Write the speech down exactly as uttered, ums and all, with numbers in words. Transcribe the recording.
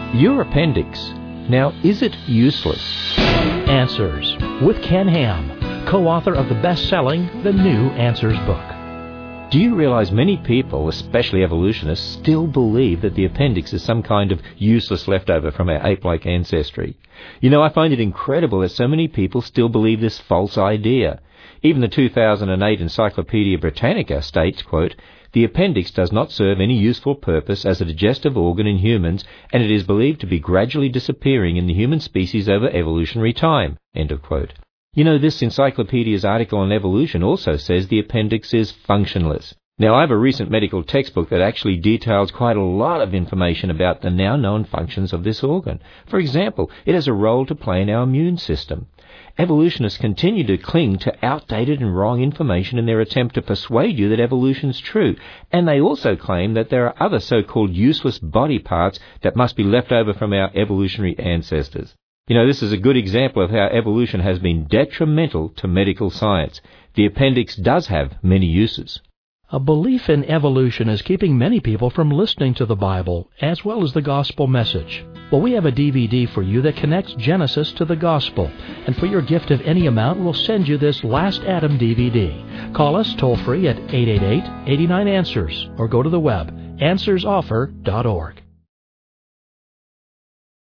Your appendix. Now, is it useless? Answers with Ken Ham, co-author of the best-selling The New Answers book. Do you realize many people, especially evolutionists, still believe that the appendix is some kind of useless leftover from our ape-like ancestry? You know, I find it incredible that so many people still believe this false idea. Even the two thousand eight Encyclopedia Britannica states, quote, "The appendix does not serve any useful purpose as a digestive organ in humans, and it is believed to be gradually disappearing in the human species over evolutionary time." End of quote. You know, this encyclopedia's article on evolution also says the appendix is functionless. Now, I have a recent medical textbook that actually details quite a lot of information about the now known functions of this organ. For example, it has a role to play in our immune system. Evolutionists continue to cling to outdated and wrong information in their attempt to persuade you that evolution's true, and they also claim that there are other so-called useless body parts that must be left over from our evolutionary ancestors. You know, this is a good example of how evolution has been detrimental to medical science. The appendix does have many uses. A belief in evolution is keeping many people from listening to the Bible as well as the gospel message. Well, we have a D V D for you that connects Genesis to the gospel, and for your gift of any amount, we'll send you this Last Adam D V D. Call us toll-free at eight eight eight, eight nine, answers or go to the web, answers offer dot org.